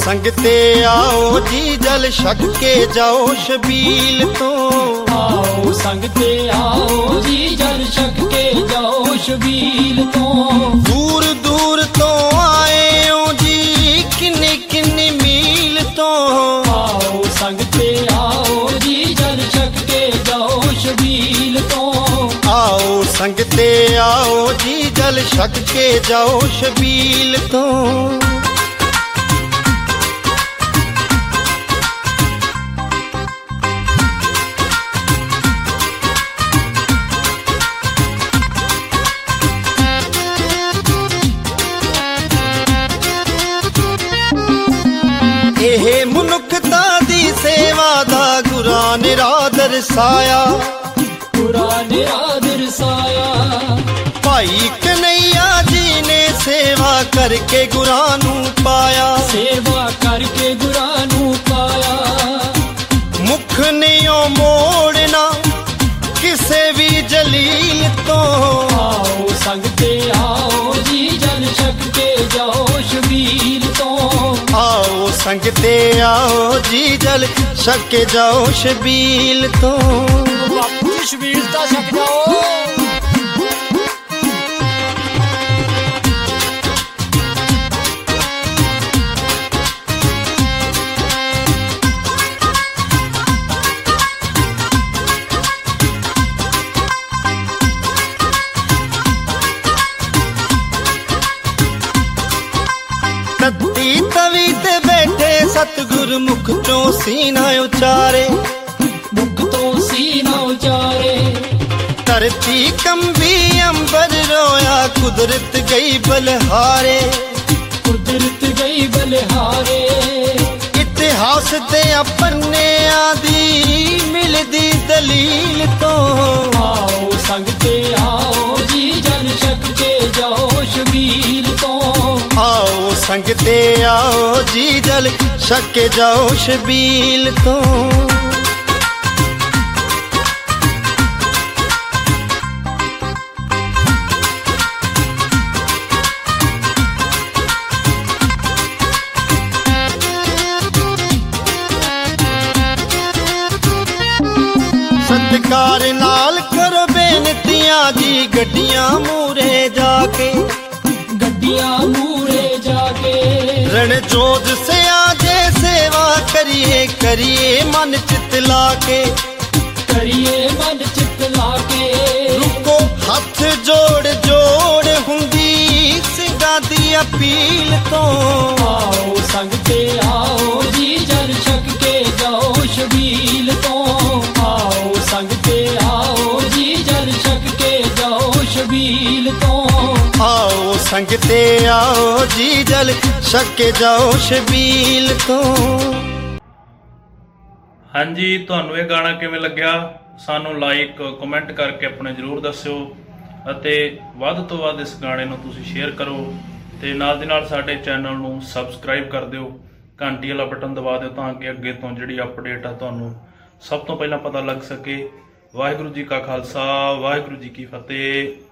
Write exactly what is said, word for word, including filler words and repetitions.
संगते आओ जी जल छक के जाओ शबील तो। आओ संगते आओ जी जल छक के जाओ शबील तो। दूर दूर तो आए हो जी किन्नी किन्नी मील तो। आओ संगते आओ जी जल छक के जाओ शबील तो। आओ संगते आओ जी जल छक के जाओ शबील तो। ਇਹ ਮਨੁੱਖਤਾ ਦੀ ਸੇਵਾ ਦਾ ਗੁਰਾਂ ਨੇ ਰਾਹ ਦਰਸਾਇਆ। ਗੁਰਾਂ ਨੇ ਰਾਹ ਦਰਸਾਇਆ। ਭਾਈ ਕਨਈਆ ਜੀ ਨੇ ਸੇਵਾ ਕਰਕੇ ਗੁਰਾਂ ਨੂੰ ਪਾਇਆ। ਸੇਵਾ ਕਰਕੇ ਗੁਰਾਂ ਨੂੰ ਪਾਇਆ। ਮੁਖ ਨਿਉ ਮੋੜਨਾ ਕਿਸੇ ਵੀ ਜਲੀਲ ਤੋਂ। ਆਓ ਸੰਗਤੇ ਆਓ ਜੀ ਜਲ ਛਕ ਕੇ ਜਾਓ ਸ਼ਬੀਲ ਤੋਂ। आओ संगते आओ जी जल छक के जाओ शबील तो। बापू जी शबील ता छक जाओ। तत्ती तवी ते बैठे सतगुर मुख चो सीना उचारे। मुख तो सीना उचारे। धरती कंबी अंबर रोया कुदरत गई बलहारे। कुदरत गई बलहारे। इतिहास दे अपने आदि मिलदी दलील तो। आओ संगते आओ जी जल छक के जाओ शबील तो। आओ संगते आओ जी जल छक के जाओ शबील तो। सत्कार नाल करो बेनतियां जी गड्डियां मूरे जाके। गड्डियां मूरे जाके। रणजोध से आजे सेवा करिए करिए मन चित लाके। करिए मन चित लाके। रुको हथ जोड़ जोड़ हुंदी सिंगा दी अपील तो। आओ संगते आओ जी जल छक के जाओ शबील तो। आओ संगते आओ जी जल छक के जाओ शबील तो। आओ संगते आओ जी जल छक के जाओ शबील तो। ਹਾਂਜੀ ਤੁਹਾਨੂੰ ਇਹ ਗਾਣਾ ਕਿਵੇਂ ਲੱਗਿਆ ਸਾਨੂੰ ਲਾਈਕ ਕਮੈਂਟ ਕਰਕੇ ਆਪਣੇ ਜ਼ਰੂਰ ਦੱਸਿਓ ਅਤੇ ਵੱਧ ਤੋਂ ਵੱਧ ਇਸ ਗਾਣੇ ਨੂੰ ਤੁਸੀਂ ਸ਼ੇਅਰ ਕਰੋ ਤੇ ਨਾਲ ਦੀ ਨਾਲ ਸਾਡੇ ਚੈਨਲ ਨੂੰ ਸਬਸਕ੍ਰਾਈਬ ਕਰ ਦਿਓ। ਘੰਟੀ ਵਾਲਾ ਬਟਨ ਦਬਾ ਦਿਓ ਤਾਂ ਕਿ ਅੱਗੇ ਤੋਂ ਜਿਹੜੀ ਅਪਡੇਟ ਆ ਤੁਹਾਨੂੰ ਸਭ ਤੋਂ ਪਹਿਲਾਂ ਪਤਾ ਲੱਗ ਸਕੇ। ਵਾਹਿਗੁਰੂ ਜੀ ਕਾ ਖਾਲਸਾ ਵਾਹਿਗੁਰੂ ਜੀ ਕੀ ਫਤਿਹ।